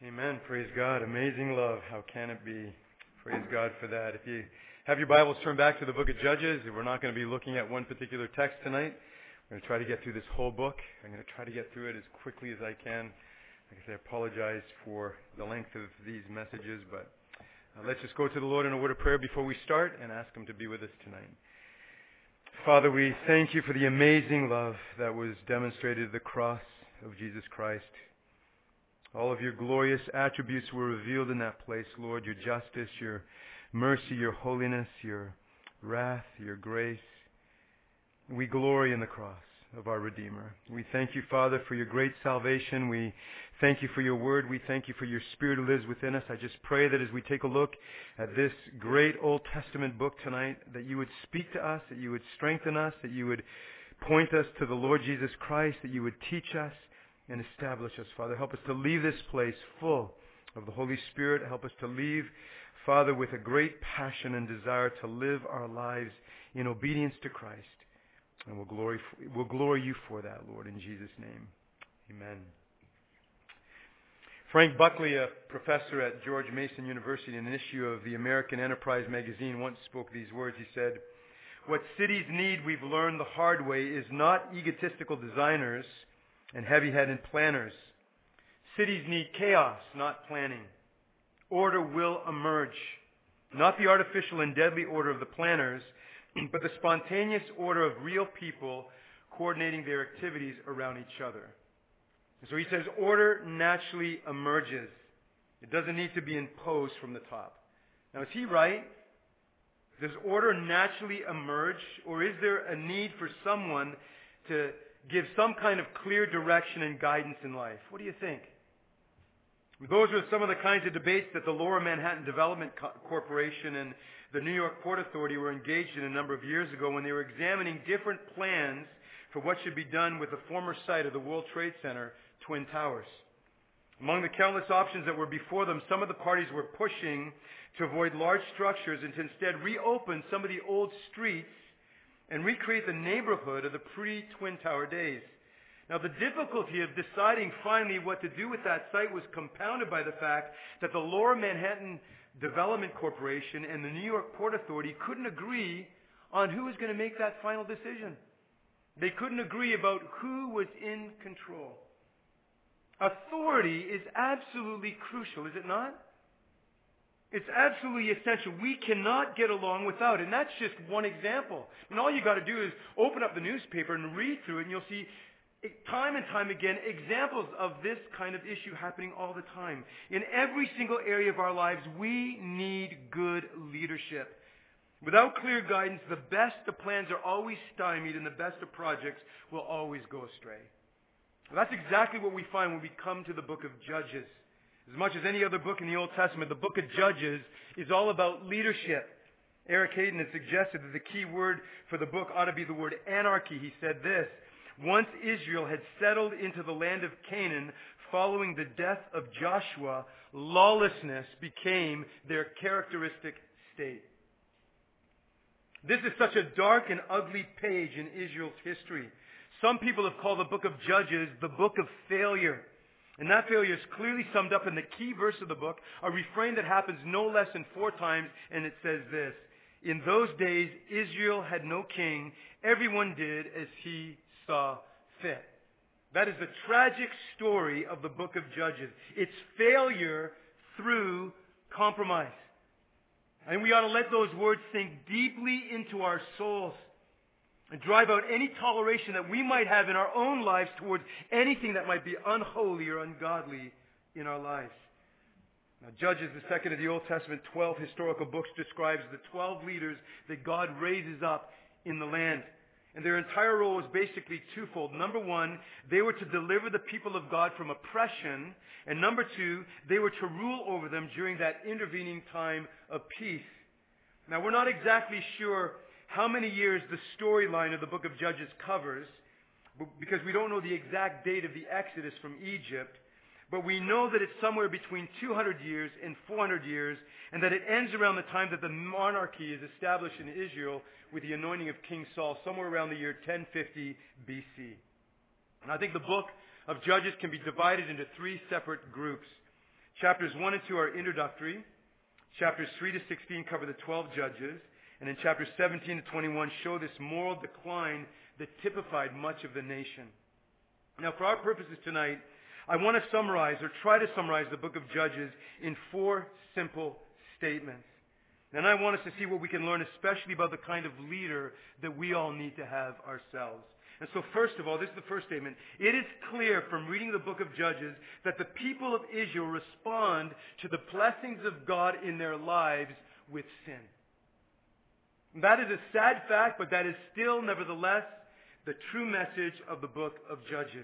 Amen. Praise God. Amazing love. How can it be? Praise God for that. If you have your Bibles, turn back to the book of Judges. We're not going to be looking at one particular text tonight. We're going to try to get through this whole book. I'm going to try to get through it as quickly as I can. Like I say, I apologize for the length of these messages, but let's just go to the Lord in a word of prayer before we start and ask Him to be with us tonight. Father, we thank You for the amazing love that was demonstrated at the cross of Jesus Christ. All of Your glorious attributes were revealed in that place, Lord. Your justice, Your mercy, Your holiness, Your wrath, Your grace. We glory in the cross of our Redeemer. We thank You, Father, for Your great salvation. We thank You for Your word. We thank You for Your Spirit who lives within us. I just pray that as we take a look at this great Old Testament book tonight, that You would speak to us, that You would strengthen us, that You would point us to the Lord Jesus Christ, that You would teach us and establish us, Father. Help us to leave this place full of the Holy Spirit. Help us to leave, Father, with a great passion and desire to live our lives in obedience to Christ. And we'll glory You for that, Lord, in Jesus' name. Amen. Frank Buckley, a professor at George Mason University, in an issue of the American Enterprise magazine, once spoke these words. He said, "What cities need, we've learned the hard way, is not egotistical designers and heavy-headed planners. Cities need chaos, not planning. Order will emerge. Not the artificial and deadly order of the planners, but the spontaneous order of real people coordinating their activities around each other." And so he says order naturally emerges. It doesn't need to be imposed from the top. Now, is he right? Does order naturally emerge, or is there a need for someone to give some kind of clear direction and guidance in life? What do you think? Those are some of the kinds of debates that the Lower Manhattan Development Corporation and the New York Port Authority were engaged in a number of years ago when they were examining different plans for what should be done with the former site of the World Trade Center, Twin Towers. Among the countless options that were before them, some of the parties were pushing to avoid large structures and to instead reopen some of the old streets and recreate the neighborhood of the pre-Twin Tower days. Now, the difficulty of deciding finally what to do with that site was compounded by the fact that the Lower Manhattan Development Corporation and the New York Port Authority couldn't agree on who was going to make that final decision. They couldn't agree about who was in control. Authority is absolutely crucial, is it not? It's absolutely essential. We cannot get along without it. And that's just one example. And all you got to do is open up the newspaper and read through it, and you'll see time and time again examples of this kind of issue happening all the time. In every single area of our lives, we need good leadership. Without clear guidance, the best of plans are always stymied, and the best of projects will always go astray. Well, that's exactly what we find when we come to the book of Judges. As much as any other book in the Old Testament, the book of Judges is all about leadership. Eric Hayden has suggested that the key word for the book ought to be the word anarchy. He said this: "Once Israel had settled into the land of Canaan following the death of Joshua, lawlessness became their characteristic state." This is such a dark and ugly page in Israel's history. Some people have called the book of Judges the book of failure. And that failure is clearly summed up in the key verse of the book, a refrain that happens no less than 4 times, and it says this: "In those days, Israel had no king. Everyone did as he saw fit." That is the tragic story of the book of Judges. It's failure through compromise. And we ought to let those words sink deeply into our souls and drive out any toleration that we might have in our own lives towards anything that might be unholy or ungodly in our lives. Now, Judges, the second of the Old Testament 12 historical books, describes the 12 leaders that God raises up in the land. And their entire role was basically twofold. Number one, they were to deliver the people of God from oppression. And number two, they were to rule over them during that intervening time of peace. Now, we're not exactly sure how many years the storyline of the book of Judges covers, because we don't know the exact date of the Exodus from Egypt. But we know that it's somewhere between 200 years and 400 years, and that it ends around the time that the monarchy is established in Israel with the anointing of King Saul, somewhere around the year 1050 BC. And I think the book of Judges can be divided into 3 separate groups. Chapters 1 and 2 are introductory. Chapters 3 to 16 cover the 12 judges. And in chapters 17 to 21 show this moral decline that typified much of the nation. Now, for our purposes tonight, I want to summarize, or try to summarize, the book of Judges in 4 simple statements. And I want us to see what we can learn, especially about the kind of leader that we all need to have ourselves. And so first of all, this is the first statement. It is clear from reading the book of Judges that the people of Israel respond to the blessings of God in their lives with sin. That is a sad fact, but that is still, nevertheless, the true message of the book of Judges.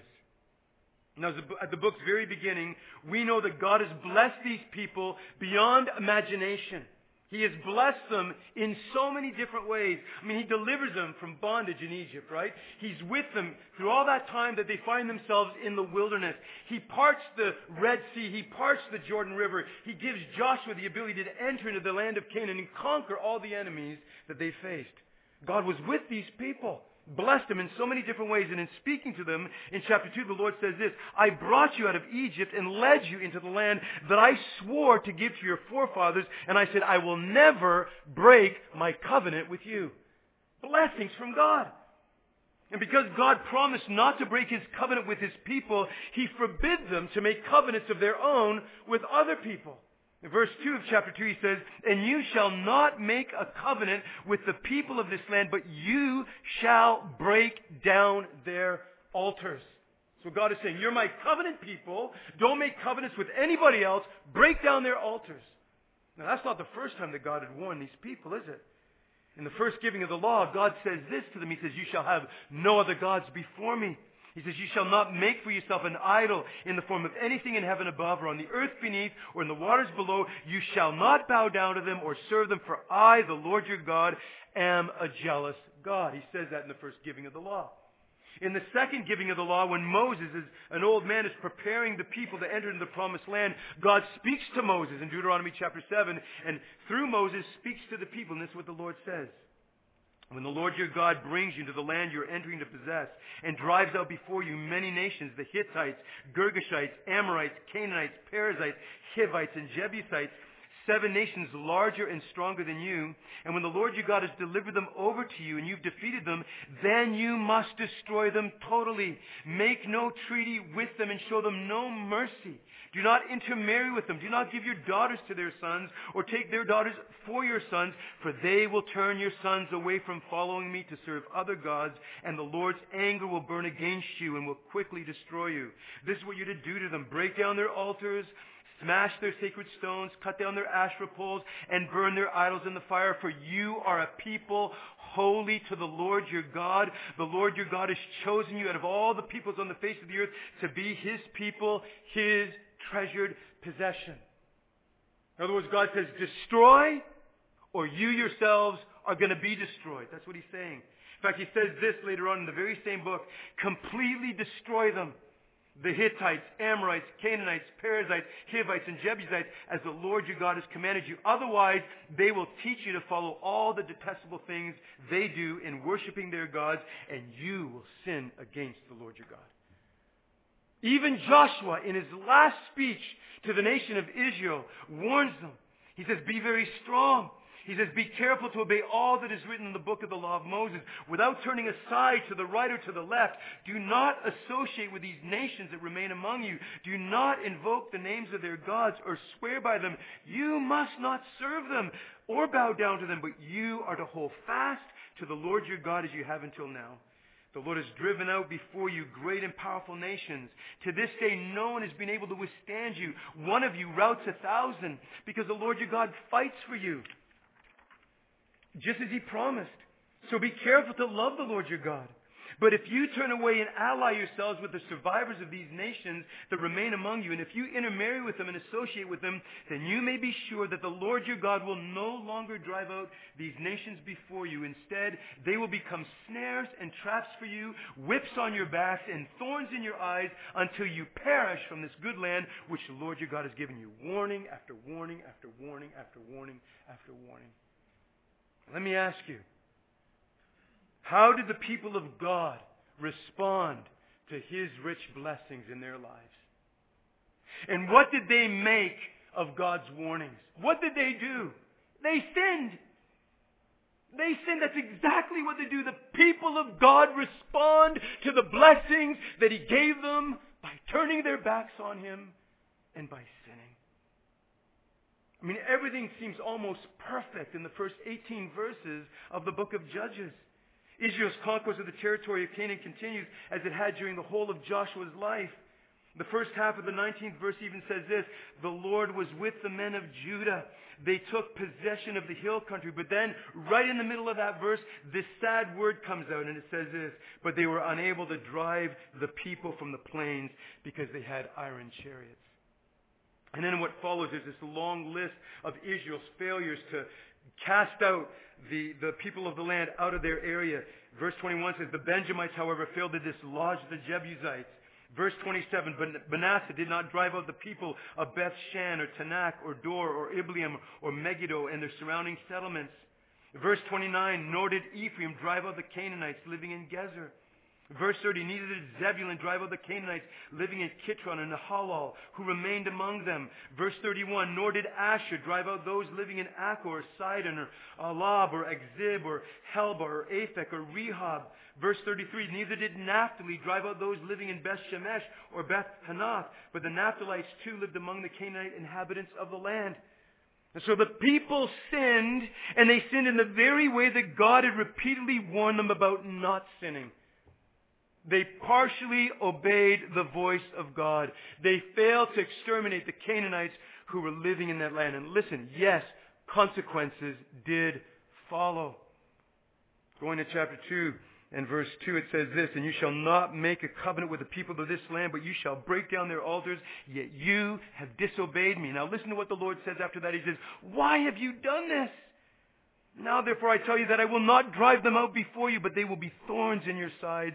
Now, at the book's very beginning, we know that God has blessed these people beyond imagination. He has blessed them in so many different ways. I mean, He delivers them from bondage in Egypt, right? He's with them through all that time that they find themselves in the wilderness. He parts the Red Sea. He parts the Jordan River. He gives Joshua the ability to enter into the land of Canaan and conquer all the enemies that they faced. God was with these people, blessed them in so many different ways. And in speaking to them, in chapter 2, the Lord says this, I brought you out of Egypt and led you into the land that I swore to give to your forefathers. And I said, I will never break my covenant with you. Blessings from God. And because God promised not to break His covenant with His people, He forbids them to make covenants of their own with other people. In verse 2 of chapter 2 He says, and you shall not make a covenant with the people of this land, but you shall break down their altars. So God is saying, you're my covenant people. Don't make covenants with anybody else. Break down their altars. Now that's not the first time that God had warned these people, is it? In the first giving of the law, God says this to them. He says, you shall have no other gods before me. He says, you shall not make for yourself an idol in the form of anything in heaven above or on the earth beneath or in the waters below. You shall not bow down to them or serve them, for I, the Lord your God, am a jealous God. He says that in the first giving of the law. In the second giving of the law, when Moses, as an old man, is preparing the people to enter into the promised land, God speaks to Moses in Deuteronomy chapter 7, and through Moses speaks to the people, and this is what the Lord says. When the Lord your God brings you to the land you're entering to possess and drives out before you many nations, the Hittites, Girgashites, Amorites, Canaanites, Perizzites, Hivites, and Jebusites, 7 nations larger and stronger than you, and when the Lord your God has delivered them over to you and you've defeated them, then you must destroy them totally. Make no treaty with them and show them no mercy. Do not intermarry with them. Do not give your daughters to their sons or take their daughters for your sons, for they will turn your sons away from following me to serve other gods, and the Lord's anger will burn against you and will quickly destroy you. This is what you're to do to them. Break down their altars, smash their sacred stones, cut down their Asherah poles, and burn their idols in the fire, for you are a people holy to the Lord your God. The Lord your God has chosen you out of all the peoples on the face of the earth to be His people, His treasured possession. In other words, God says, destroy, or you yourselves are going to be destroyed. That's what He's saying. In fact, He says this later on in the very same book, completely destroy them. The Hittites, Amorites, Canaanites, Perizzites, Hivites, and Jebusites, as the Lord your God has commanded you. Otherwise, they will teach you to follow all the detestable things they do in worshiping their gods, and you will sin against the Lord your God. Even Joshua, in his last speech to the nation of Israel, warns them. He says, be very strong. He says, be careful to obey all that is written in the book of the law of Moses, without turning aside to the right or to the left. Do not associate with these nations that remain among you. Do not invoke the names of their gods or swear by them. You must not serve them or bow down to them, but you are to hold fast to the Lord your God as you have until now. The Lord has driven out before you great and powerful nations. To this day, no one has been able to withstand you. One of you routs 1,000, because the Lord your God fights for you, just as He promised. So be careful to love the Lord your God. But if you turn away and ally yourselves with the survivors of these nations that remain among you, and if you intermarry with them and associate with them, then you may be sure that the Lord your God will no longer drive out these nations before you. Instead, they will become snares and traps for you, whips on your backs, and thorns in your eyes, until you perish from this good land which the Lord your God has given you. Warning after warning after warning after warning after warning. Let me ask you, how did the people of God respond to His rich blessings in their lives? And what did they make of God's warnings? What did they do? They sinned. They sinned. That's exactly what they do. The people of God respond to the blessings that He gave them by turning their backs on Him and by sinning. I mean, everything seems almost perfect in the first 18 verses of the book of Judges. Israel's conquest of the territory of Canaan continues as it had during the whole of Joshua's life. The first half of the 19th verse even says this: the Lord was with the men of Judah. They took possession of the hill country. But then, right in the middle of that verse, this sad word comes out and it says this: but they were unable to drive the people from the plains because they had iron chariots. And then what follows is this long list of Israel's failures to cast out the people of the land out of their area. Verse 21 says, the Benjamites, however, failed to dislodge the Jebusites. Verse 27, Manasseh did not drive out the people of Beth Shan or Tanakh or Dor or Ibleam or Megiddo and their surrounding settlements. Verse 29, nor did Ephraim drive out the Canaanites living in Gezer. Verse 30, neither did Zebulun drive out the Canaanites living in Kitron and Nahalal, who remained among them. Verse 31, nor did Asher drive out those living in Akko or Sidon or Alab or Akzib or Helba or Aphek or Rehob. Verse 33, neither did Naphtali drive out those living in Beth Shemesh or Beth Hanath, but the Naphtalites too lived among the Canaanite inhabitants of the land. And so the people sinned, and they sinned in the very way that God had repeatedly warned them about not sinning. They partially obeyed the voice of God. They failed to exterminate the Canaanites who were living in that land. And listen, yes, consequences did follow. Going to chapter 2 and verse 2, it says this: and you shall not make a covenant with the people of this land, but you shall break down their altars, yet you have disobeyed me. Now listen to what the Lord says after that. He says, why have you done this? Now therefore I tell you that I will not drive them out before you, but they will be thorns in your sides,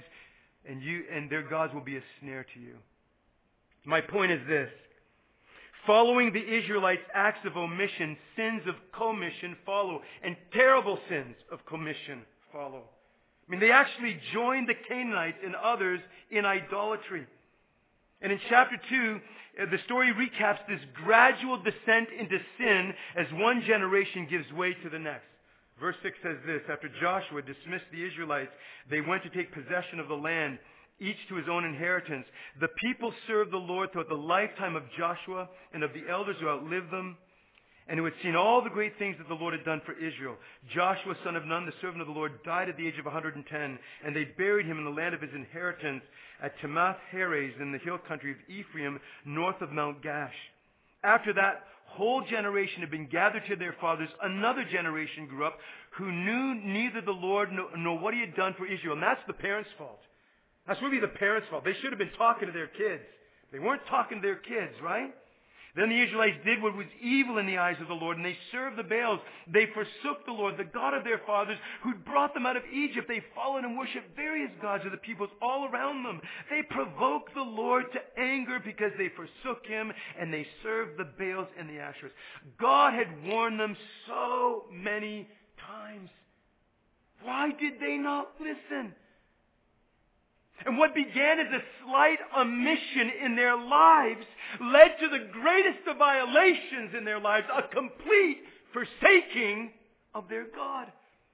and their gods will be a snare to you. My point is this: following the Israelites' acts of omission, sins of commission follow, and terrible sins of commission follow. I mean, they actually joined the Canaanites and others in idolatry. And in chapter 2, the story recaps this gradual descent into sin as one generation gives way to the next. Verse 6 says this: after Joshua dismissed the Israelites, they went to take possession of the land, each to his own inheritance. The people served the Lord throughout the lifetime of Joshua and of the elders who outlived them, and who had seen all the great things that the Lord had done for Israel. Joshua, son of Nun, the servant of the Lord, died at the age of 110, and they buried him in the land of his inheritance at Timoth-Heres in the hill country of Ephraim, north of Mount Gash. After that whole generation had been gathered to their fathers, another generation grew up who knew neither the Lord nor what He had done for Israel. And that's the parents' fault. That's really the parents' fault. They should have been talking to their kids. They weren't talking to their kids, right? Then the Israelites did what was evil in the eyes of the Lord, and they served the Baals. They forsook the Lord, the God of their fathers, who'd brought them out of Egypt. They followed and worshipped various gods of the peoples all around them. They provoked the Lord to anger because they forsook Him, and they served the Baals and the Asherahs. God had warned them so many times. Why did they not listen? And what began as a slight omission in their lives led to the greatest of violations in their lives, a complete forsaking of their God.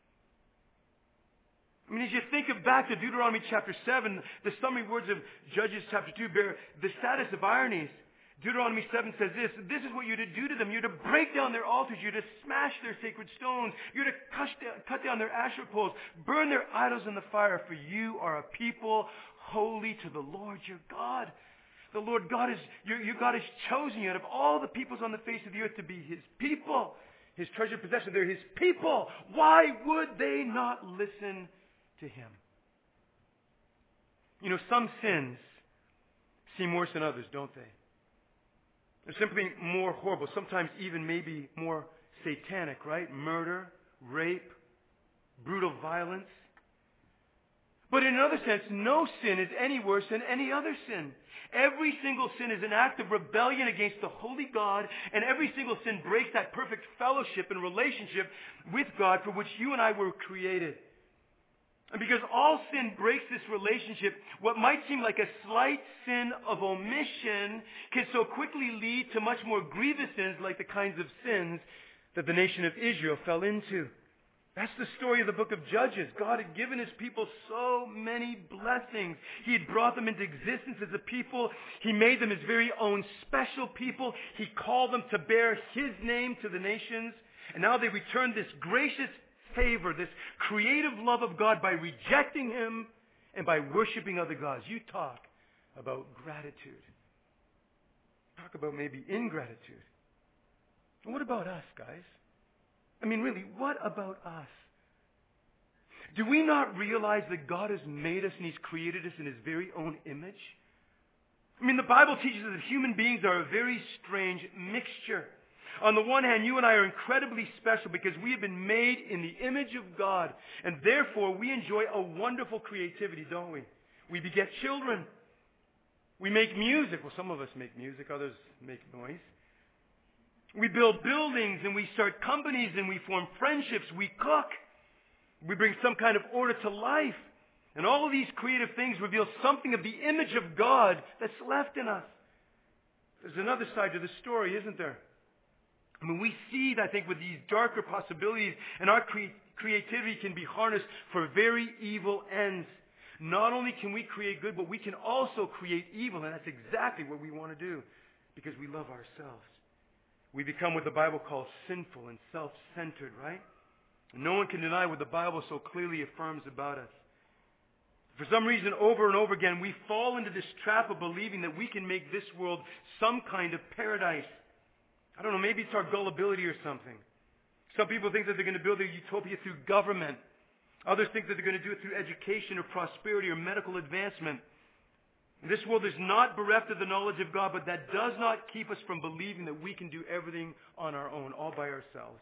I mean, as you think back to Deuteronomy chapter 7, the summary words of Judges chapter 2 bear the saddest of ironies. Deuteronomy 7 says this: this is what you're to do to them. You're to break down their altars. You're to smash their sacred stones. You're to cut down their Asherah poles. Burn their idols in the fire, for you are a people holy to the Lord your God. The Lord God your God has chosen you out of all the peoples on the face of the earth to be His people, His treasured possession. They're His people. Why would they not listen to Him? You know, some sins seem worse than others, don't they? They're simply more horrible, sometimes even maybe more satanic, right? Murder, rape, brutal violence. But in another sense, no sin is any worse than any other sin. Every single sin is an act of rebellion against the holy God, and every single sin breaks that perfect fellowship and relationship with God for which you and I were created. And because all sin breaks this relationship, what might seem like a slight sin of omission can so quickly lead to much more grievous sins like the kinds of sins that the nation of Israel fell into. That's the story of the book of Judges. God had given his people so many blessings. He had brought them into existence as a people. He made them his very own special people. He called them to bear his name to the nations. And now they return this gracious favor, this creative love of God by rejecting him and by worshiping other gods. You talk about gratitude. Talk about maybe ingratitude. And what about us, guys? I mean, really, what about us? Do we not realize that God has made us and he's created us in his very own image? I mean, the Bible teaches us that human beings are a very strange mixture. On the one hand, you and I are incredibly special because we have been made in the image of God, and therefore we enjoy a wonderful creativity, don't we? We beget children. We make music. Well, some of us make music, others make noise. We build buildings and we start companies and we form friendships. We cook. We bring some kind of order to life. And all of these creative things reveal something of the image of God that's left in us. There's another side to the story, isn't there? I mean, we see, I think, with these darker possibilities, and our creativity can be harnessed for very evil ends. Not only can we create good, but we can also create evil, and that's exactly what we want to do because we love ourselves. We become what the Bible calls sinful and self-centered, right? And no one can deny what the Bible so clearly affirms about us. For some reason, over and over again, we fall into this trap of believing that we can make this world some kind of paradise. I don't know, maybe it's our gullibility or something. Some people think that they're going to build a utopia through government. Others think that they're going to do it through education or prosperity or medical advancement. This world is not bereft of the knowledge of God, but that does not keep us from believing that we can do everything on our own, all by ourselves.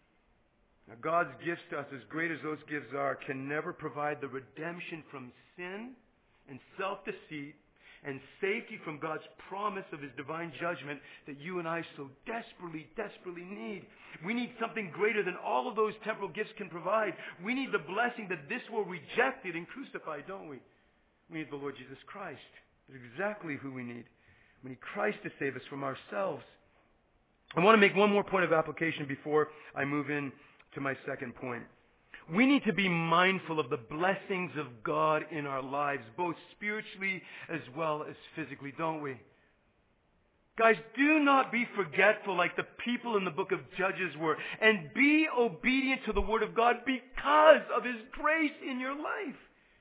Now, God's gifts to us, as great as those gifts are, can never provide the redemption from sin and self-deceit and safety from God's promise of his divine judgment that you and I so desperately, desperately need. We need something greater than all of those temporal gifts can provide. We need the blessing that this world rejected and crucified, don't we? We need the Lord Jesus Christ. That's exactly who we need. We need Christ to save us from ourselves. I want to make one more point of application before I move in to my second point. We need to be mindful of the blessings of God in our lives, both spiritually as well as physically, don't we? Guys, do not be forgetful like the people in the book of Judges were, and be obedient to the Word of God because of his grace in your life.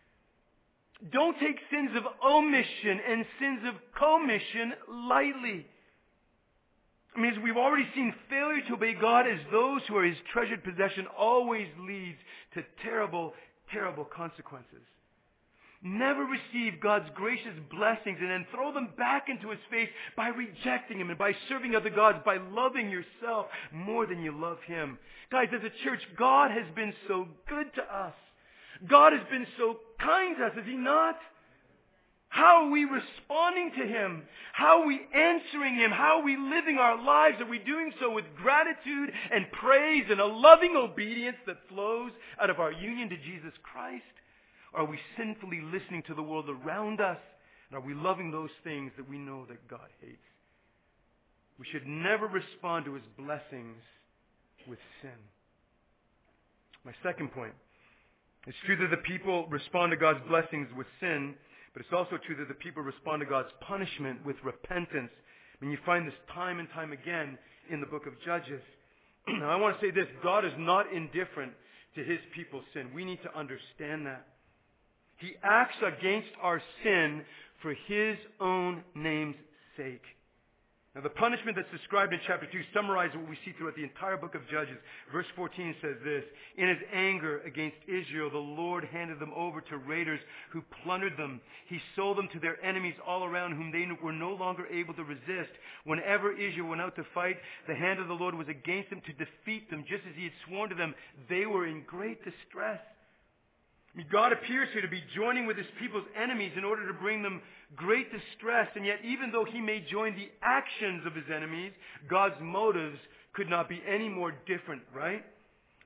Don't take sins of omission and sins of commission lightly. I mean, as we've already seen, failure to obey God as those who are his treasured possession always leads to terrible, terrible consequences. Never receive God's gracious blessings and then throw them back into his face by rejecting him and by serving other gods, by loving yourself more than you love him. Guys, as a church, God has been so good to us. God has been so kind to us, has he not? How are we responding to him? How are we answering him? How are we living our lives? Are we doing so with gratitude and praise and a loving obedience that flows out of our union to Jesus Christ? Or are we sinfully listening to the world around us? And are we loving those things that we know that God hates? We should never respond to his blessings with sin. My second point. It's true that the people respond to God's blessings with sin, but it's also true that the people respond to God's punishment with repentance. I mean, you find this time and time again in the book of Judges. Now, I want to say this. God is not indifferent to his people's sin. We need to understand that. He acts against our sin for his own name's sake. Now, the punishment that's described in chapter 2 summarizes what we see throughout the entire book of Judges. Verse 14 says this: In his anger against Israel, the Lord handed them over to raiders who plundered them. He sold them to their enemies all around, whom they were no longer able to resist. Whenever Israel went out to fight, the hand of the Lord was against them to defeat them, just as he had sworn to them. They were in great distress. God appears here to be joining with his people's enemies in order to bring them great distress. And yet, even though he may join the actions of his enemies, God's motives could not be any more different, right?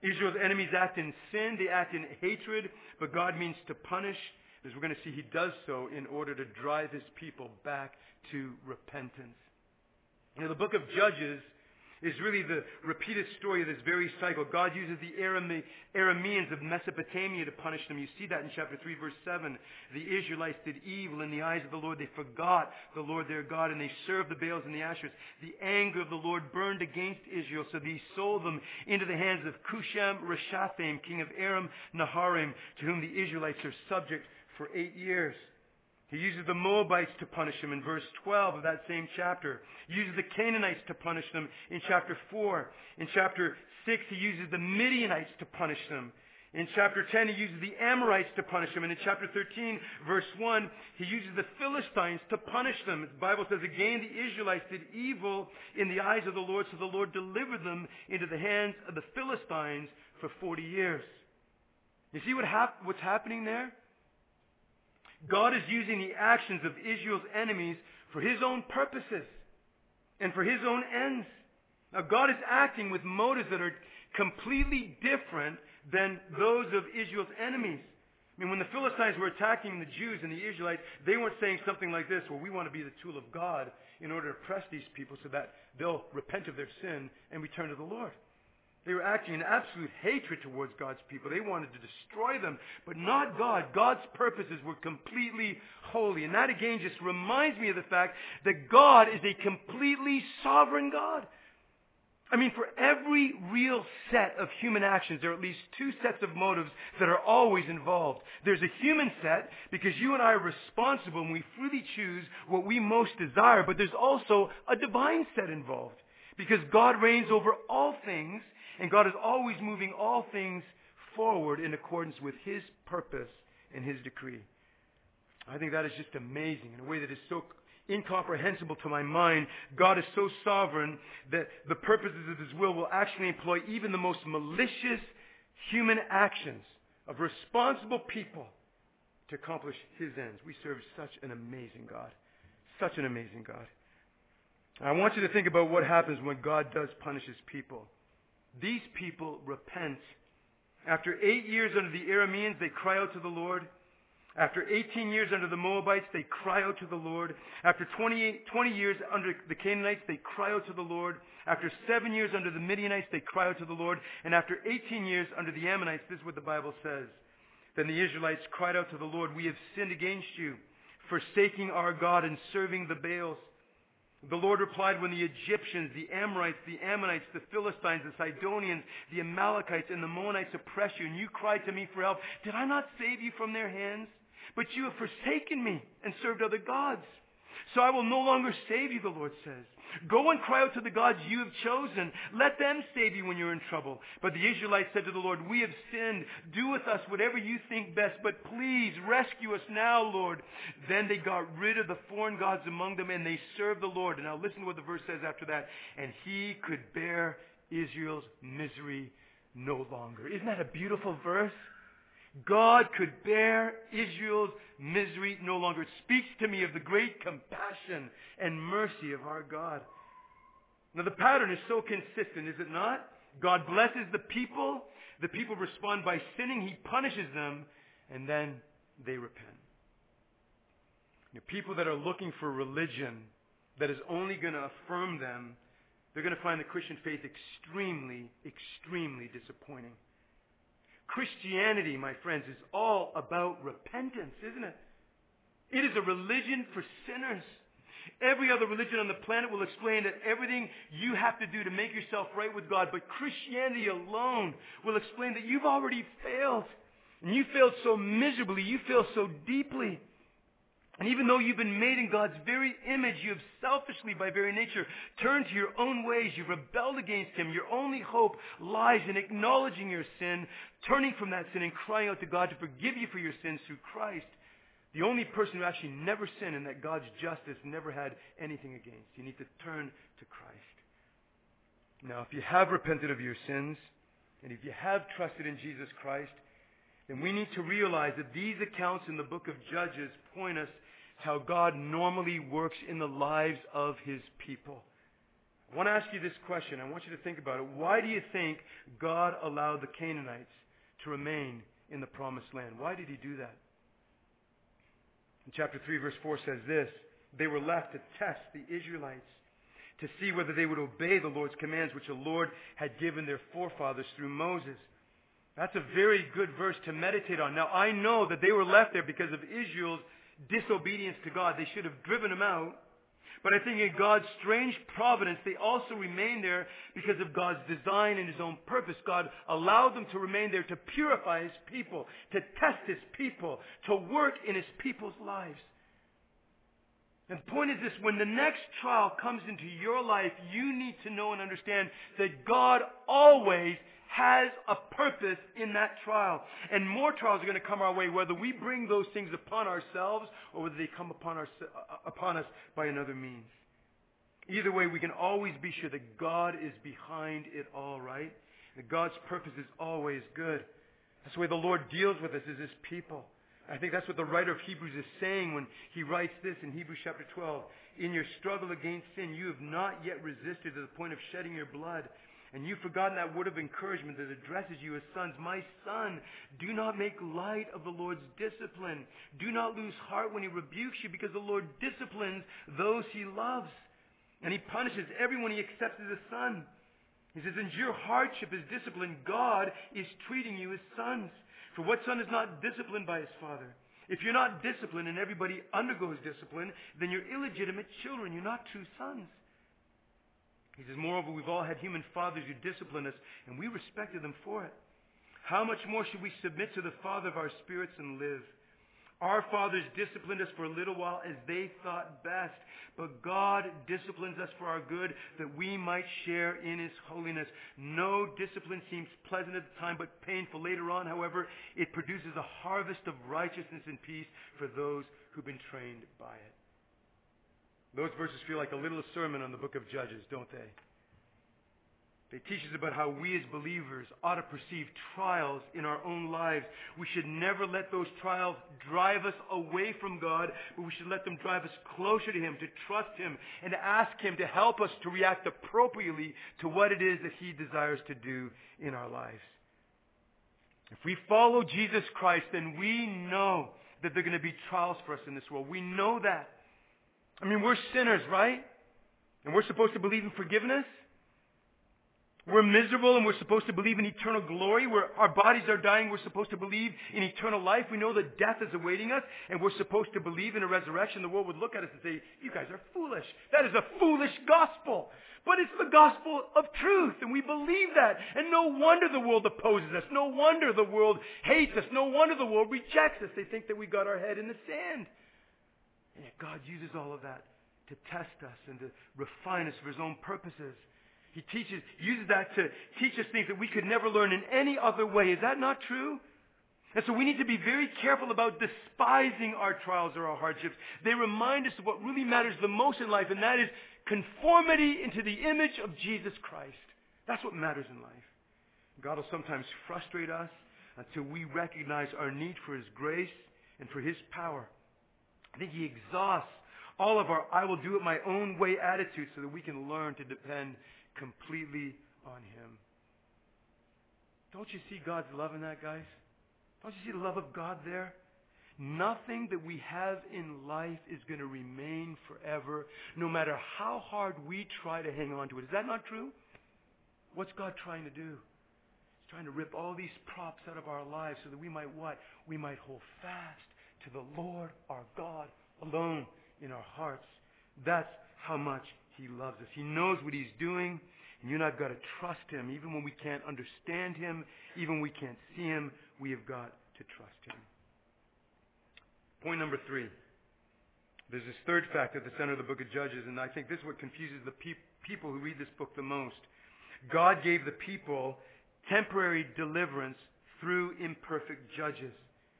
Israel's enemies act in sin, they act in hatred, but God means to punish. As we're going to see, he does so in order to drive his people back to repentance. You know, the book of Judges is really the repeated story of this very cycle. God uses the Arameans of Mesopotamia to punish them. You see that in chapter 3, verse 7. The Israelites did evil in the eyes of the Lord. They forgot the Lord their God, and they served the Baals and the Ashers. The anger of the Lord burned against Israel, so he sold them into the hands of Cusham-Rishathaim, king of Aram Naharaim, to whom the Israelites are subject for 8 years. He uses the Moabites to punish them in verse 12 of that same chapter. He uses the Canaanites to punish them in chapter 4. In chapter 6, he uses the Midianites to punish them. In chapter 10, he uses the Amorites to punish them. And in chapter 13, verse 1, he uses the Philistines to punish them. The Bible says, again, the Israelites did evil in the eyes of the Lord, so the Lord delivered them into the hands of the Philistines for 40 years. You see what's happening there? God is using the actions of Israel's enemies for his own purposes and for his own ends. Now, God is acting with motives that are completely different than those of Israel's enemies. I mean, when the Philistines were attacking the Jews and the Israelites, they weren't saying something like this, well, we want to be the tool of God in order to oppress these people so that they'll repent of their sin and return to the Lord. They were acting in absolute hatred towards God's people. They wanted to destroy them, but not God. God's purposes were completely holy. And that again just reminds me of the fact that God is a completely sovereign God. I mean, for every real set of human actions, there are at least two sets of motives that are always involved. There's a human set, because you and I are responsible and we freely choose what we most desire, but there's also a divine set involved, because God reigns over all things, and God is always moving all things forward in accordance with his purpose and his decree. I think that is just amazing in a way that is so incomprehensible to my mind. God is so sovereign that the purposes of his will actually employ even the most malicious human actions of responsible people to accomplish his ends. We serve such an amazing God. Such an amazing God. I want you to think about what happens when God does punish his people. These people repent. After 8 years under the Arameans, they cry out to the Lord. After 18 years under the Moabites, they cry out to the Lord. After 20 years under the Canaanites, they cry out to the Lord. After 7 years under the Midianites, they cry out to the Lord. And after 18 years under the Ammonites, this is what the Bible says. Then the Israelites cried out to the Lord, we have sinned against you, forsaking our God and serving the Baals. The Lord replied, when the Egyptians, the Amorites, the Ammonites, the Philistines, the Sidonians, the Amalekites, and the Moabites oppress you, and you cried to me for help, did I not save you from their hands? But you have forsaken me and served other gods. So I will no longer save you, the Lord says. Go and cry out to the gods you have chosen. Let them save you when you're in trouble. But the Israelites said to the Lord, we have sinned. Do with us whatever you think best, but please rescue us now, Lord. Then they got rid of the foreign gods among them, and they served the Lord. And now listen to what the verse says after that. And he could bear Israel's misery no longer. Isn't that a beautiful verse? God could bear Israel's misery no longer. It speaks to me of the great compassion and mercy of our God. Now the pattern is so consistent, is it not? God blesses the people respond by sinning, he punishes them, and then they repent. People that are looking for religion that is only going to affirm them, they're going to find the Christian faith extremely, extremely disappointing. Christianity, my friends, is all about repentance, isn't it? It is a religion for sinners. Every other religion on the planet will explain that everything you have to do to make yourself right with God, but Christianity alone will explain that you've already failed. And you failed so miserably, you fail so deeply. And even though you've been made in God's very image, you have selfishly, by very nature, turned to your own ways. You've rebelled against him. Your only hope lies in acknowledging your sin, turning from that sin, and crying out to God to forgive you for your sins through Christ. The only person who actually never sinned and that God's justice never had anything against. You need to turn to Christ. Now, if you have repented of your sins, and if you have trusted in Jesus Christ, then we need to realize that these accounts in the book of Judges point us how God normally works in the lives of his people. I want to ask you this question. I want you to think about it. Why do you think God allowed the Canaanites to remain in the promised land? Why did he do that? In chapter 3, verse 4 says this: they were left to test the Israelites, to see whether they would obey the Lord's commands, which the Lord had given their forefathers through Moses. That's a very good verse to meditate on. Now, I know that they were left there because of Israel's disobedience to God. They should have driven them out. But I think in God's strange providence, they also remained there because of God's design and his own purpose. God allowed them to remain there to purify his people, to test his people, to work in his people's lives. And the point is this: when the next trial comes into your life, you need to know and understand that God always has a purpose in that trial. And more trials are going to come our way, whether we bring those things upon ourselves or whether they come upon us by another means. Either way, we can always be sure that God is behind it all, right? That God's purpose is always good. That's the way the Lord deals with us as his people. I think that's what the writer of Hebrews is saying when he writes this in Hebrews chapter 12. In your struggle against sin, you have not yet resisted to the point of shedding your blood. And you've forgotten that word of encouragement that addresses you as sons. My son, do not make light of the Lord's discipline. Do not lose heart when he rebukes you, because the Lord disciplines those he loves. And he punishes everyone he accepts as a son. He says, in your hardship as discipline, God is treating you as sons. For what son is not disciplined by his father? If you're not disciplined and everybody undergoes discipline, then you're illegitimate children. You're not true sons. He says, moreover, we've all had human fathers who disciplined us, and we respected them for it. How much more should we submit to the Father of our spirits and live? Our fathers disciplined us for a little while as they thought best, but God disciplines us for our good, that we might share in his holiness. No discipline seems pleasant at the time, but painful. Later on, however, it produces a harvest of righteousness and peace for those who've been trained by it. Those verses feel like a little sermon on the book of Judges, don't they? They teach us about how we as believers ought to perceive trials in our own lives. We should never let those trials drive us away from God, but we should let them drive us closer to him, to trust him, and to ask him to help us to react appropriately to what it is that he desires to do in our lives. If we follow Jesus Christ, then we know that there are going to be trials for us in this world. We know that. I mean, we're sinners, right? And we're supposed to believe in forgiveness. We're miserable and we're supposed to believe in eternal glory. Our bodies are dying. We're supposed to believe in eternal life. We know that death is awaiting us, and we're supposed to believe in a resurrection. The world would look at us and say, you guys are foolish. That is a foolish gospel. But it's the gospel of truth, and we believe that. And no wonder the world opposes us. No wonder the world hates us. No wonder the world rejects us. They think that we got our head in the sand. And yet God uses all of that to test us and to refine us for his own purposes. He uses that to teach us things that we could never learn in any other way. Is that not true? And so we need to be very careful about despising our trials or our hardships. They remind us of what really matters the most in life, and that is conformity into the image of Jesus Christ. That's what matters in life. God will sometimes frustrate us until we recognize our need for his grace and for his power. I think he exhausts all of our I will do it my own way attitude so that we can learn to depend completely on him. Don't you see God's love in that, guys? Don't you see the love of God there? Nothing that we have in life is going to remain forever, no matter how hard we try to hang on to it. Is that not true? What's God trying to do? He's trying to rip all these props out of our lives so that we might what? We might hold fast to the Lord our God alone in our hearts. That's how much he loves us. He knows what he's doing, and you and I've got to trust him. Even when we can't understand him, even when we can't see him, we have got to trust him. Point number 3. There's this third fact at the center of the book of Judges, and I think this is what confuses the people who read this book the most. God gave the people temporary deliverance through imperfect judges.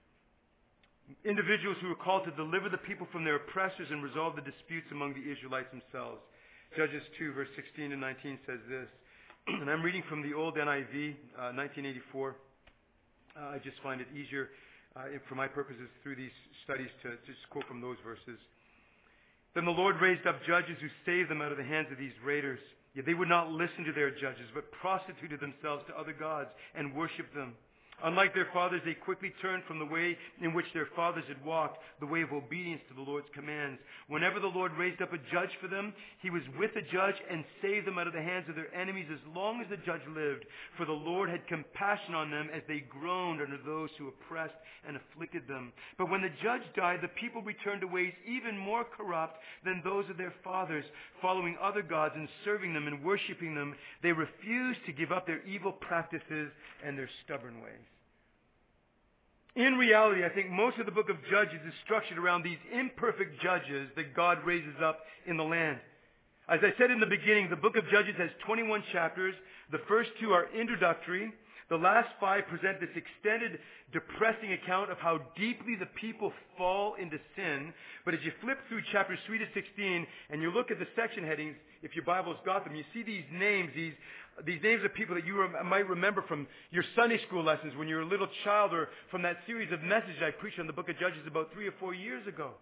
Individuals who were called to deliver the people from their oppressors and resolve the disputes among the Israelites themselves. Judges 2, verse 16 and 19 says this, and I'm reading from the old NIV, 1984. I just find it easier for my purposes through these studies to just quote from those verses. Then the Lord raised up judges who saved them out of the hands of these raiders. Yet they would not listen to their judges, but prostituted themselves to other gods and worshipped them. Unlike their fathers, they quickly turned from the way in which their fathers had walked, the way of obedience to the Lord's commands. Whenever the Lord raised up a judge for them, he was with the judge and saved them out of the hands of their enemies as long as the judge lived. For the Lord had compassion on them as they groaned under those who oppressed and afflicted them. But when the judge died, the people returned to ways even more corrupt than those of their fathers, following other gods and serving them and worshiping them. They refused to give up their evil practices and their stubborn ways. In reality, I think most of the book of Judges is structured around these imperfect judges that God raises up in the land. As I said in the beginning, the book of Judges has 21 chapters. The first 2 are introductory. The last 5 present this extended, depressing account of how deeply the people fall into sin. But as you flip through chapters 3 to 16 and you look at the section headings, if your Bible's got them, you see these names, these names of people that you might remember from your Sunday school lessons when you were a little child, or from that series of messages I preached on the book of Judges about 3 or 4 years ago.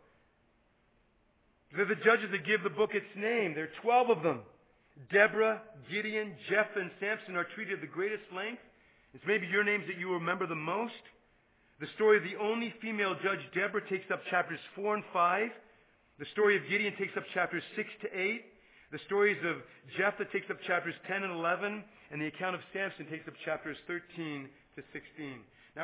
They're the judges that give the book its name. There are 12 of them. Deborah, Gideon, Jephthah, and Samson are treated at the greatest length. It's maybe your names that you remember the most. The story of the only female judge, Deborah, takes up chapters 4 and 5. The story of Gideon takes up chapters 6 to 8. The stories of Jephthah takes up chapters 10 and 11. And the account of Samson takes up chapters 13 to 16. Now,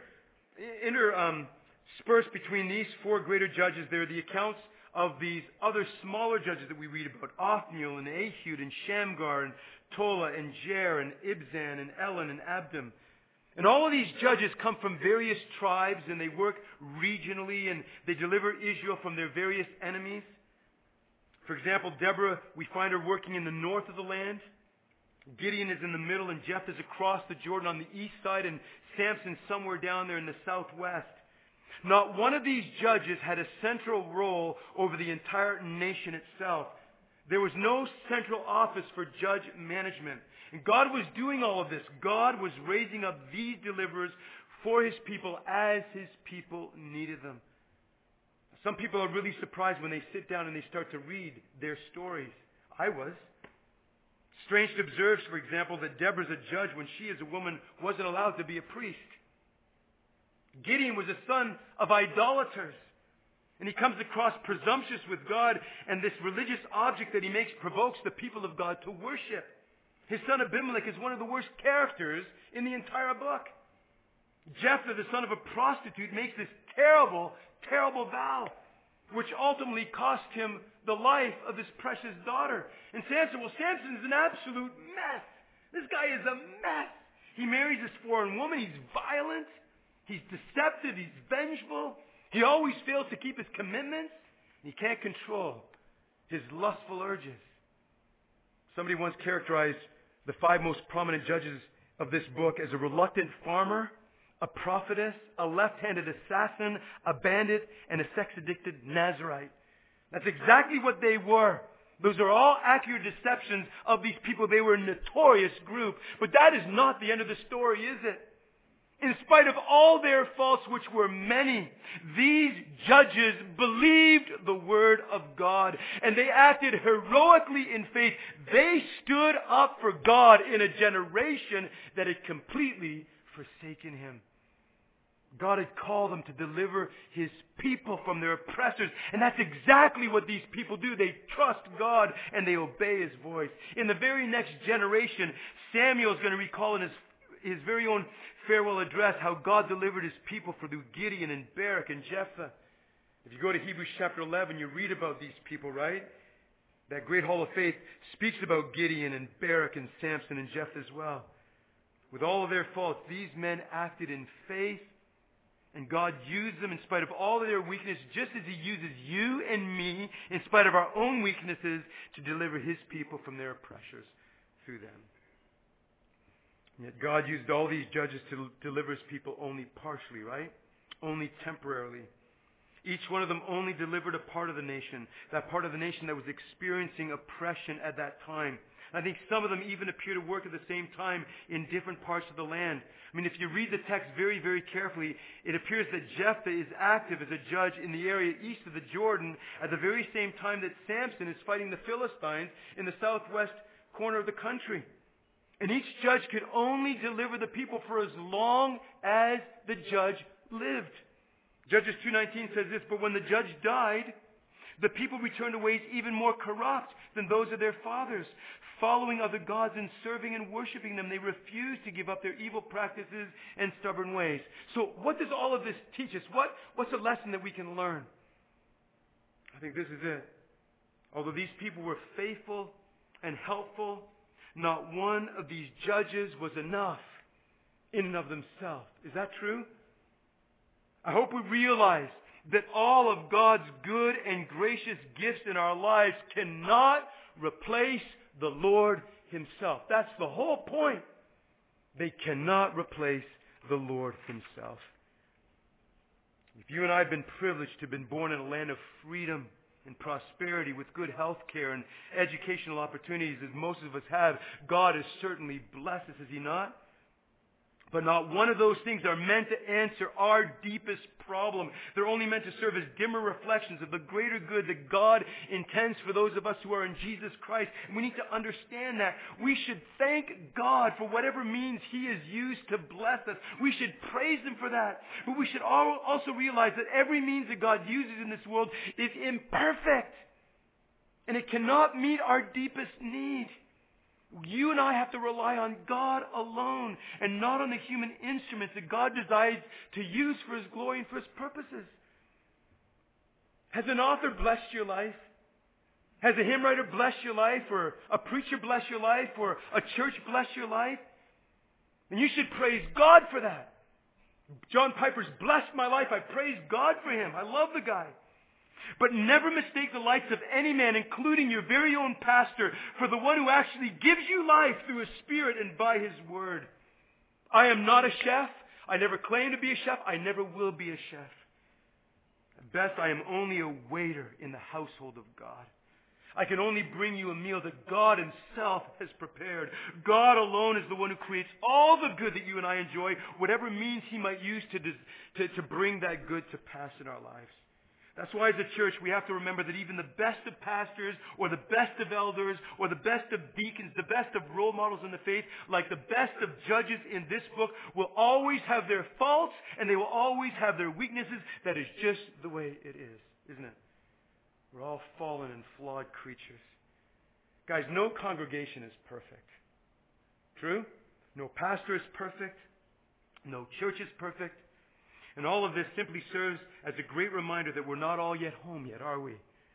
interspersed between these 4 greater judges, there are the accounts of these other smaller judges that we read about. Othniel and Ehud and Shamgar and Tola and Jer and Ibzan and Elon and Abdon. And all of these judges come from various tribes, and they work regionally, and they deliver Israel from their various enemies. For example, Deborah, we find her working in the north of the land. Gideon is in the middle, and Jephthah is across the Jordan on the east side, and Samson somewhere down there in the southwest. Not one of these judges had a central role over the entire nation itself. There was no central office for judge management. And God was doing all of this. God was raising up these deliverers for His people as His people needed them. Some people are really surprised when they sit down and they start to read their stories. I was. Strange to observe, for example, that Deborah's a judge when she, as a woman, wasn't allowed to be a priest. Gideon was a son of idolaters. And he comes across presumptuous with God, and this religious object that he makes provokes the people of God to worship. His son Abimelech is one of the worst characters in the entire book. Jephthah, the son of a prostitute, makes this terrible, terrible vow, which ultimately cost him the life of his precious daughter. And Samson is an absolute mess. This guy is a mess. He marries this foreign woman. He's violent. He's deceptive. He's vengeful. He always fails to keep his commitments. He can't control his lustful urges. Somebody once characterized the 5 most prominent judges of this book as a reluctant farmer, a prophetess, a left-handed assassin, a bandit, and a sex-addicted Nazarite. That's exactly what they were. Those are all accurate deceptions of these people. They were a notorious group. But that is not the end of the story, is it? In spite of all their faults, which were many, these judges believed the word of God, and they acted heroically in faith. They stood up for God in a generation that had completely forsaken Him. God had called them to deliver His people from their oppressors, and that's exactly what these people do. They trust God and they obey His voice. In the very next generation, Samuel is going to recall in his very own farewell address how God delivered His people through Gideon and Barak and Jephthah. If you go to Hebrews chapter 11, you read about these people, right? That great hall of faith speaks about Gideon and Barak and Samson and Jephthah as well. With all of their faults, these men acted in faith, and God used them in spite of all of their weakness, just as He uses you and me in spite of our own weaknesses to deliver His people from their oppressors through them. And yet God used all these judges to deliver His people only partially, right? Only temporarily. Each one of them only delivered a part of the nation, that part of the nation that was experiencing oppression at that time. And I think some of them even appear to work at the same time in different parts of the land. I mean, if you read the text very, very carefully, it appears that Jephthah is active as a judge in the area east of the Jordan at the very same time that Samson is fighting the Philistines in the southwest corner of the country. And each judge could only deliver the people for as long as the judge lived. Judges 2:19 says this, but when the judge died, the people returned to ways even more corrupt than those of their fathers, following other gods and serving and worshiping them. They refused to give up their evil practices and stubborn ways. So what does all of this teach us? What's a lesson that we can learn? I think this is it. Although these people were faithful and helpful, not one of these judges was enough in and of themselves. Is that true? I hope we realize that all of God's good and gracious gifts in our lives cannot replace the Lord Himself. That's the whole point. They cannot replace the Lord Himself. If you and I have been privileged to have been born in a land of freedom and prosperity with good health care and educational opportunities as most of us have, God has certainly blessed us, has He not? But not one of those things are meant to answer our deepest problem. They're only meant to serve as dimmer reflections of the greater good that God intends for those of us who are in Jesus Christ. And we need to understand that. We should thank God for whatever means He has used to bless us. We should praise Him for that. But we should also realize that every means that God uses in this world is imperfect. And it cannot meet our deepest need. You and I have to rely on God alone and not on the human instruments that God decides to use for His glory and for His purposes. Has an author blessed your life? Has a hymn writer blessed your life? Or a preacher blessed your life? Or a church blessed your life? And you should praise God for that. John Piper's blessed my life. I praise God for him. I love the guy. But never mistake the likes of any man, including your very own pastor, for the one who actually gives you life through His Spirit and by His Word. I am not a chef. I never claim to be a chef. I never will be a chef. At best, I am only a waiter in the household of God. I can only bring you a meal that God Himself has prepared. God alone is the one who creates all the good that you and I enjoy, whatever means He might use to bring that good to pass in our lives. That's why as a church we have to remember that even the best of pastors or the best of elders or the best of deacons, the best of role models in the faith, like the best of judges in this book, will always have their faults and they will always have their weaknesses. That is just the way it is, isn't it? We're all fallen and flawed creatures. Guys, no congregation is perfect. True? No pastor is perfect. No church is perfect. And all of this simply serves as a great reminder that we're not all yet home yet, are we?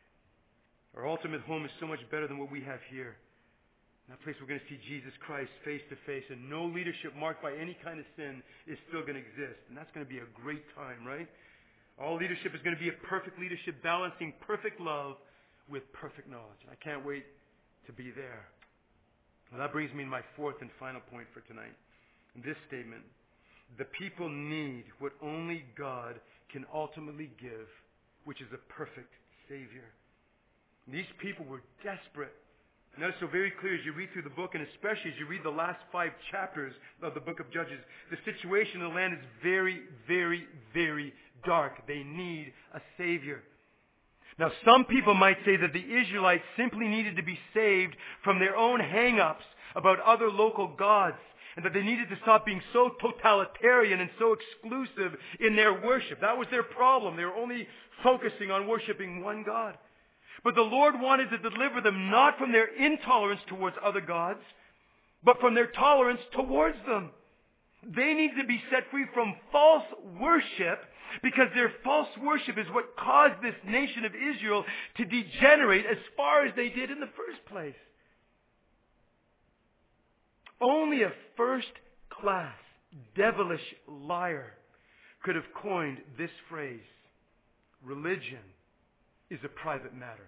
Our ultimate home is so much better than what we have here. In that place we're going to see Jesus Christ face to face, and no leadership marked by any kind of sin is still going to exist. And that's going to be a great time, right? All leadership is going to be a perfect leadership, balancing perfect love with perfect knowledge. I can't wait to be there. Well, that brings me to my fourth and final point for tonight. In this statement, the people need what only God can ultimately give, which is a perfect Savior. These people were desperate. And that's so very clear as you read through the book, and especially as you read the last 5 chapters of the book of Judges. The situation in the land is very, very, very dark. They need a Savior. Now, some people might say that the Israelites simply needed to be saved from their own hang-ups about other local gods, and that they needed to stop being so totalitarian and so exclusive in their worship. That was their problem. They were only focusing on worshiping one God. But the Lord wanted to deliver them not from their intolerance towards other gods, but from their tolerance towards them. They need to be set free from false worship, because their false worship is what caused this nation of Israel to degenerate as far as they did in the first place. Only a first-class, devilish liar could have coined this phrase, religion is a private matter.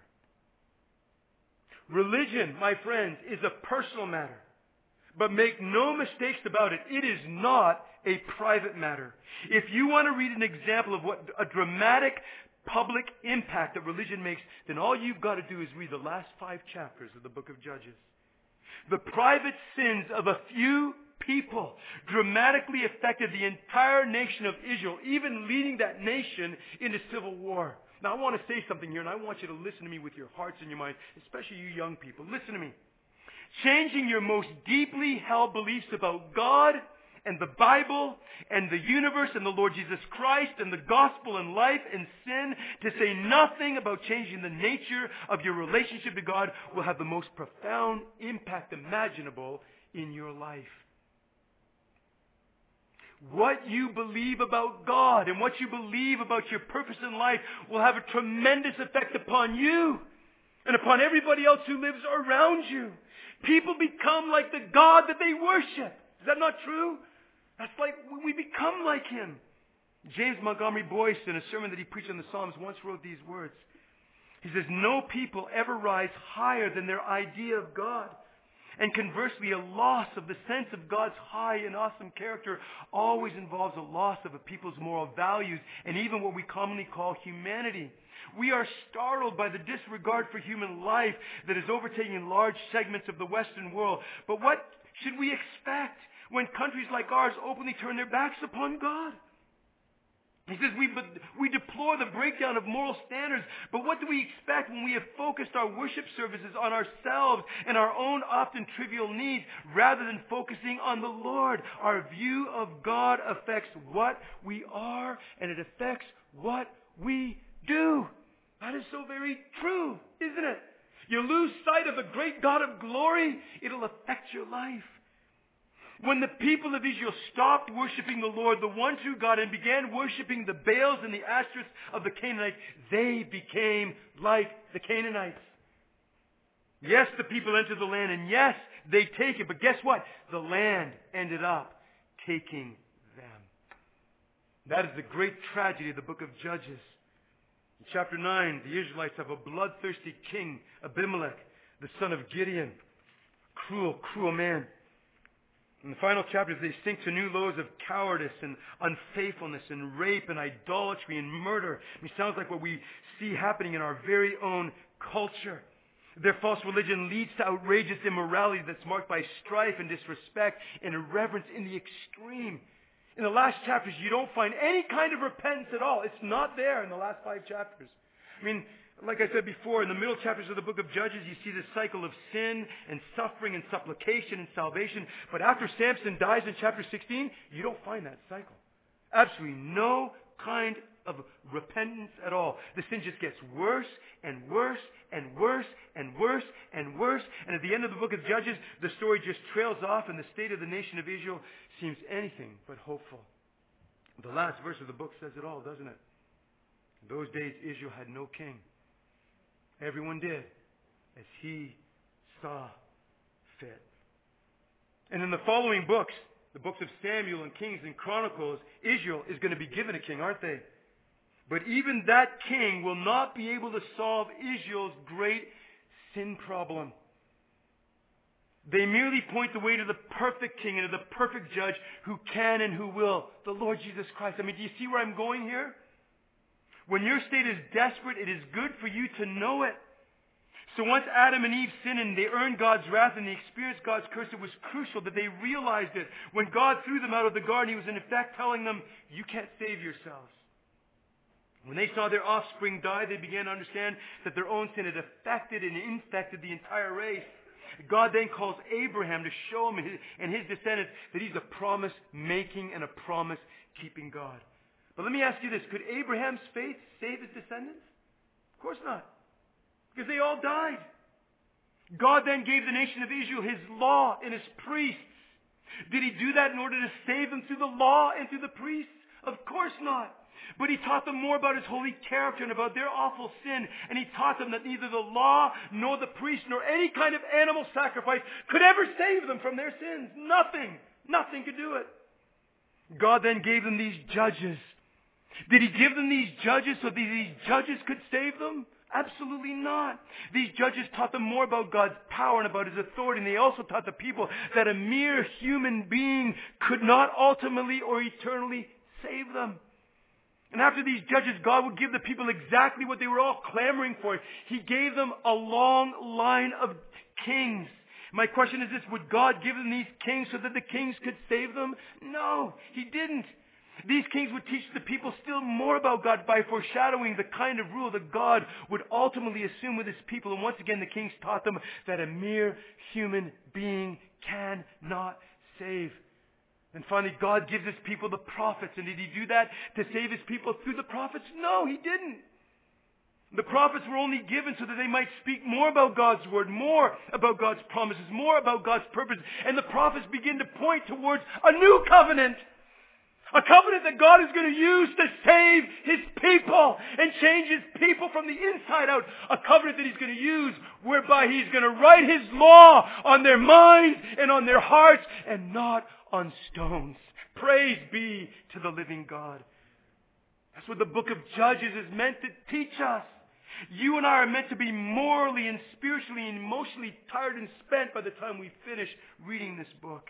Religion, my friends, is a personal matter. But make no mistakes about it, it is not a private matter. If you want to read an example of what a dramatic public impact that religion makes, then all you've got to do is read the last 5 chapters of the book of Judges. The private sins of a few people dramatically affected the entire nation of Israel, even leading that nation into civil war. Now I want to say something here, and I want you to listen to me with your hearts and your minds, especially you young people. Listen to me. Changing your most deeply held beliefs about God and the Bible and the universe and the Lord Jesus Christ and the gospel and life and sin, to say nothing about changing the nature of your relationship to God, will have the most profound impact imaginable in your life. What you believe about God and what you believe about your purpose in life will have a tremendous effect upon you and upon everybody else who lives around you. People become like the God that they worship. Is that not true? That's like we become like Him. James Montgomery Boyce, in a sermon that he preached on the Psalms, once wrote these words. He says, "No people ever rise higher than their idea of God. And conversely, a loss of the sense of God's high and awesome character always involves a loss of a people's moral values and even what we commonly call humanity. We are startled by the disregard for human life that is overtaking large segments of the Western world. But what should we expect when countries like ours openly turn their backs upon God?" He says, we deplore the breakdown of moral standards, but what do we expect when we have focused our worship services on ourselves and our own often trivial needs rather than focusing on the Lord? Our view of God affects what we are, and it affects what we do. That is so very true, isn't it? You lose sight of the great God of glory, it'll affect your life. When the people of Israel stopped worshiping the Lord, the one true God, and began worshiping the Baals and the Ashtoreths of the Canaanites, they became like the Canaanites. Yes, the people entered the land, and yes, they take it. But guess what? The land ended up taking them. That is the great tragedy of the book of Judges. In chapter 9, the Israelites have a bloodthirsty king, Abimelech, the son of Gideon. Cruel, cruel man. In the final chapters, they sink to new lows of cowardice and unfaithfulness and rape and idolatry and murder. It sounds like what we see happening in our very own culture. Their false religion leads to outrageous immorality that's marked by strife and disrespect and irreverence in the extreme. In the last chapters, you don't find any kind of repentance at all. It's not there in the last 5 chapters. I mean, like I said before, in the middle chapters of the book of Judges, you see the cycle of sin and suffering and supplication and salvation. But after Samson dies in chapter 16, you don't find that cycle. Absolutely no kind of repentance at all. The sin just gets worse and worse and worse and worse and worse. And at the end of the book of Judges, the story just trails off and the state of the nation of Israel seems anything but hopeful. The last verse of the book says it all, doesn't it? In those days, Israel had no king. Everyone did as he saw fit. And in the following books, the books of Samuel and Kings and Chronicles, Israel is going to be given a king, aren't they? But even that king will not be able to solve Israel's great sin problem. They merely point the way to the perfect king and to the perfect judge who can and who will, the Lord Jesus Christ. I mean, do you see where I'm going here? When your state is desperate, it is good for you to know it. So once Adam and Eve sinned and they earned God's wrath and they experienced God's curse, it was crucial that they realized it. When God threw them out of the garden, He was in effect telling them, you can't save yourselves. When they saw their offspring die, they began to understand that their own sin had affected and infected the entire race. God then calls Abraham to show him and his descendants that he's a promise-making and a promise-keeping God. But let me ask you this. Could Abraham's faith save his descendants? Of course not. Because they all died. God then gave the nation of Israel His law and His priests. Did He do that in order to save them through the law and through the priests? Of course not. But He taught them more about His holy character and about their awful sin. And He taught them that neither the law nor the priest nor any kind of animal sacrifice could ever save them from their sins. Nothing. Nothing could do it. God then gave them these judges. Did He give them these judges so that these judges could save them? Absolutely not. These judges taught them more about God's power and about His authority. And they also taught the people that a mere human being could not ultimately or eternally save them. And after these judges, God would give the people exactly what they were all clamoring for. He gave them a long line of kings. My question is this: would God give them these kings so that the kings could save them? No, He didn't. These kings would teach the people still more about God by foreshadowing the kind of rule that God would ultimately assume with his people. And once again, the kings taught them that a mere human being cannot save. And finally, God gives his people the prophets. And did he do that to save his people through the prophets? No, he didn't. The prophets were only given so that they might speak more about God's word, more about God's promises, more about God's purpose. And the prophets begin to point towards a new covenant. A covenant that God is going to use to save his people and change his people from the inside out. A covenant that he's going to use whereby he's going to write his law on their minds and on their hearts and not on stones. Praise be to the living God. That's what the book of Judges is meant to teach us. You and I are meant to be morally and spiritually and emotionally tired and spent by the time we finish reading this book.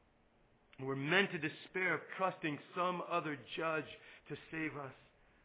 We're meant to despair of trusting some other judge to save us.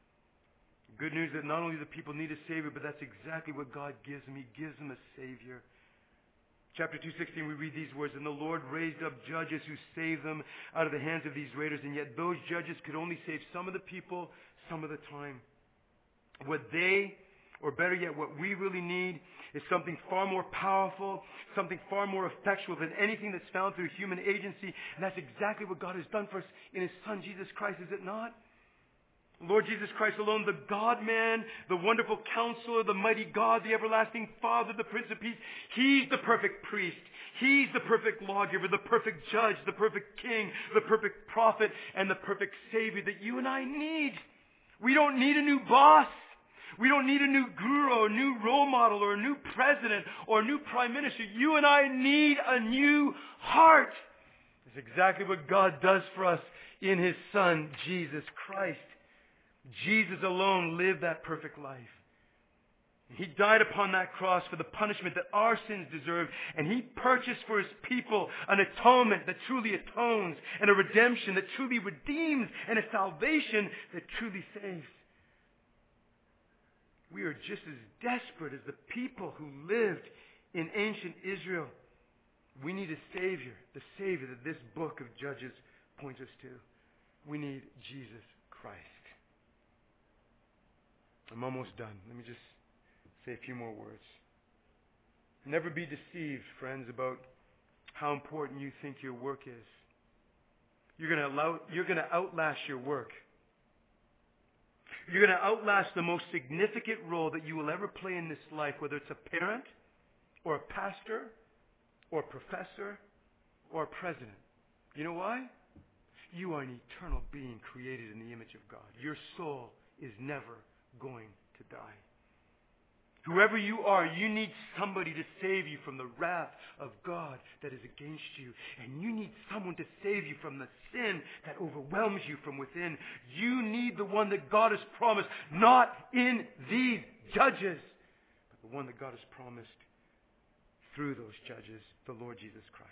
Good news that not only do the people need a Savior, but that's exactly what God gives them. He gives them a Savior. Chapter 2:16, we read these words, "And the Lord raised up judges who saved them out of the hands of these raiders, and yet those judges could only save some of the people some of the time." What they, or better yet, what we really need is something far more powerful, something far more effectual than anything that's found through human agency. And that's exactly what God has done for us in his Son, Jesus Christ, is it not? Lord Jesus Christ alone, the God-man, the wonderful counselor, the mighty God, the everlasting Father, the Prince of Peace. He's the perfect priest. He's the perfect lawgiver, the perfect judge, the perfect king, the perfect prophet, and the perfect Savior that you and I need. We don't need a new boss. We don't need a new guru or a new role model or a new president or a new prime minister. You and I need a new heart. That's exactly what God does for us in his Son, Jesus Christ. Jesus alone lived that perfect life. He died upon that cross for the punishment that our sins deserve, and he purchased for his people an atonement that truly atones, and a redemption that truly redeems, and a salvation that truly saves. We are just as desperate as the people who lived in ancient Israel. We need a Savior, the Savior that this book of Judges points us to. We need Jesus Christ. I'm almost done. Let me just say a few more words. Never be deceived, friends, about how important you think your work is. You're going to outlast your work. You're going to outlast the most significant role that you will ever play in this life, whether it's a parent or a pastor or a professor or a president. You know why? You are an eternal being created in the image of God. Your soul is never going to die. Whoever you are, you need somebody to save you from the wrath of God that is against you. And you need someone to save you from the sin that overwhelms you from within. You need the one that God has promised, not in these judges, but the one that God has promised through those judges, the Lord Jesus Christ.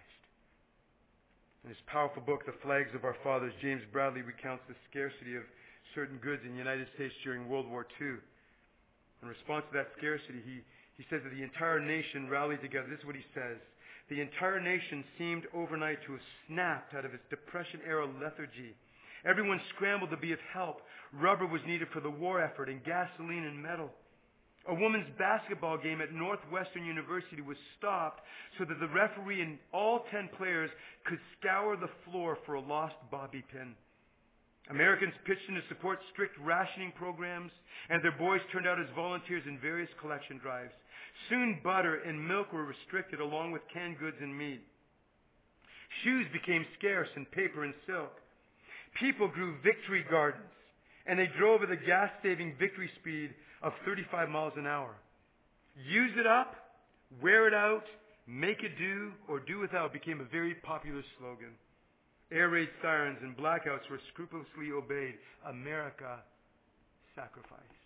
In his powerful book, The Flags of Our Fathers, James Bradley recounts the scarcity of certain goods in the United States during World War II. In response to that scarcity, he says that the entire nation rallied together. This is what he says. The entire nation seemed overnight to have snapped out of its Depression-era lethargy. Everyone scrambled to be of help. Rubber was needed for the war effort, and gasoline and metal. A women's basketball game at Northwestern University was stopped so that the referee and all 10 players could scour the floor for a lost bobby pin. Americans pitched in to support strict rationing programs, and their boys turned out as volunteers in various collection drives. Soon butter and milk were restricted along with canned goods and meat. Shoes became scarce and paper and silk. People grew victory gardens, and they drove at a gas-saving victory speed of 35 miles an hour. Use it up, wear it out, make it do, or do without became a very popular slogan. Air raid sirens and blackouts were scrupulously obeyed. America sacrificed.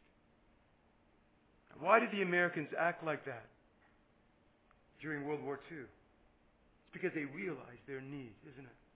Why did the Americans act like that during World War II? It's because they realized their need, isn't it?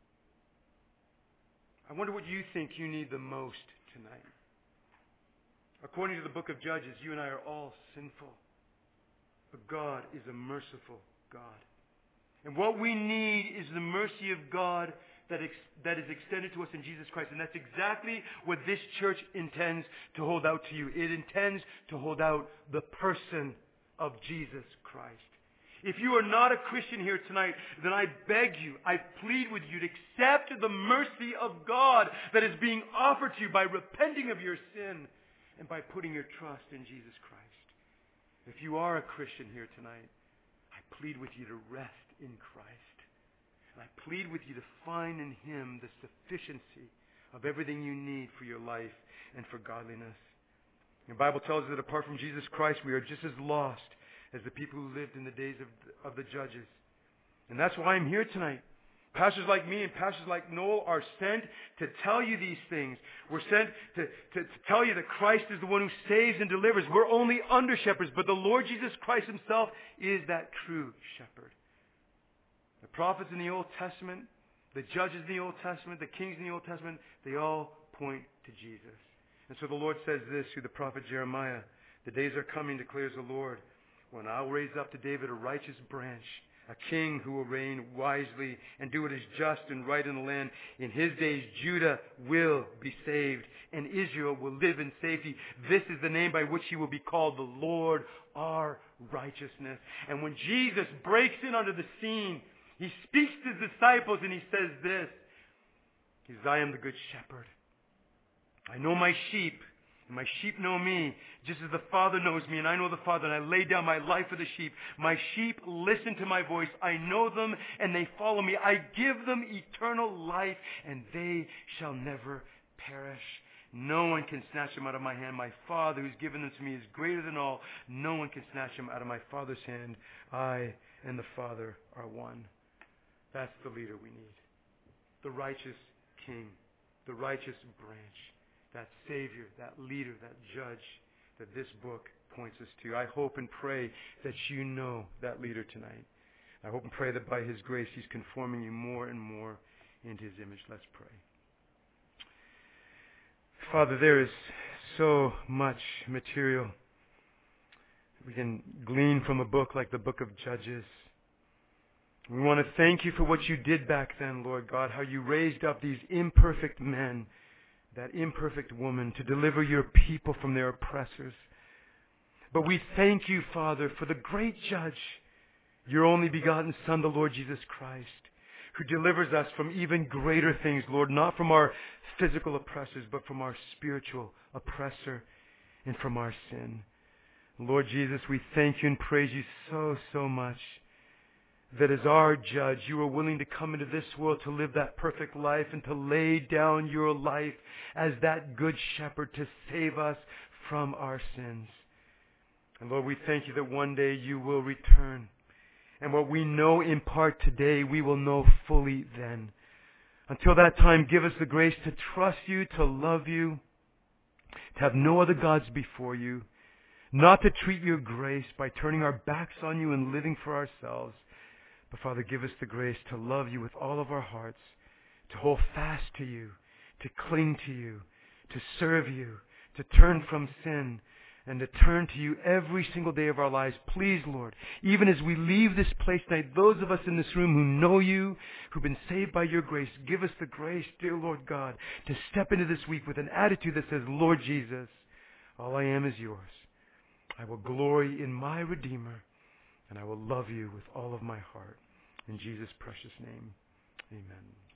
I wonder what you think you need the most tonight. According to the book of Judges, you and I are all sinful. But God is a merciful God. And what we need is the mercy of God that is extended to us in Jesus Christ. And that's exactly what this church intends to hold out to you. It intends to hold out the person of Jesus Christ. If you are not a Christian here tonight, then I beg you, I plead with you to accept the mercy of God that is being offered to you by repenting of your sin and by putting your trust in Jesus Christ. If you are a Christian here tonight, I plead with you to rest in Christ. And I plead with you to find in Him the sufficiency of everything you need for your life and for godliness. The Bible tells us that apart from Jesus Christ, we are just as lost as the people who lived in the days of the judges. And that's why I'm here tonight. Pastors like me and pastors like Noel are sent to tell you these things. We're sent to tell you that Christ is the one who saves and delivers. We're only under shepherds, but the Lord Jesus Christ Himself is that true shepherd. The prophets in the Old Testament, the judges in the Old Testament, the kings in the Old Testament, they all point to Jesus. And so the Lord says this through the prophet Jeremiah: "The days are coming, declares the Lord, when I'll raise up to David a righteous branch, a king who will reign wisely and do what is just and right in the land. In His days Judah will be saved, and Israel will live in safety. This is the name by which He will be called, the Lord our righteousness." And when Jesus breaks in onto the scene, He speaks to His disciples and He says this. He says, "I am the good shepherd. I know my sheep, and my sheep know me, just as the Father knows me, and I know the Father, and I lay down my life for the sheep. My sheep listen to my voice. I know them, and they follow me. I give them eternal life, and they shall never perish. No one can snatch them out of my hand. My Father who's given them to me is greater than all. No one can snatch them out of my Father's hand. I and the Father are one." That's the leader we need. The righteous King, the righteous branch, that Savior, that leader, that judge that this book points us to. I hope and pray that you know that leader tonight. I hope and pray that by His grace He's conforming you more and more into His image. Let's pray. Father, there is so much material we can glean from a book like the book of Judges. We want to thank You for what You did back then, Lord God, how You raised up these imperfect men, that imperfect woman, to deliver Your people from their oppressors. But we thank You, Father, for the great judge, Your only begotten Son, the Lord Jesus Christ, who delivers us from even greater things, Lord, not from our physical oppressors, but from our spiritual oppressor and from our sin. Lord Jesus, we thank You and praise You so much that as our judge, You are willing to come into this world to live that perfect life and to lay down Your life as that good shepherd to save us from our sins. And Lord, we thank You that one day You will return. And what we know in part today, we will know fully then. Until that time, give us the grace to trust You, to love You, to have no other gods before You, not to treat Your grace by turning our backs on You and living for ourselves. But Father, give us the grace to love You with all of our hearts, to hold fast to You, to cling to You, to serve You, to turn from sin, and to turn to You every single day of our lives. Please, Lord, even as we leave this place tonight, those of us in this room who know You, who've been saved by Your grace, give us the grace, dear Lord God, to step into this week with an attitude that says, Lord Jesus, all I am is Yours. I will glory in my Redeemer, and I will love You with all of my heart. In Jesus' precious name, amen.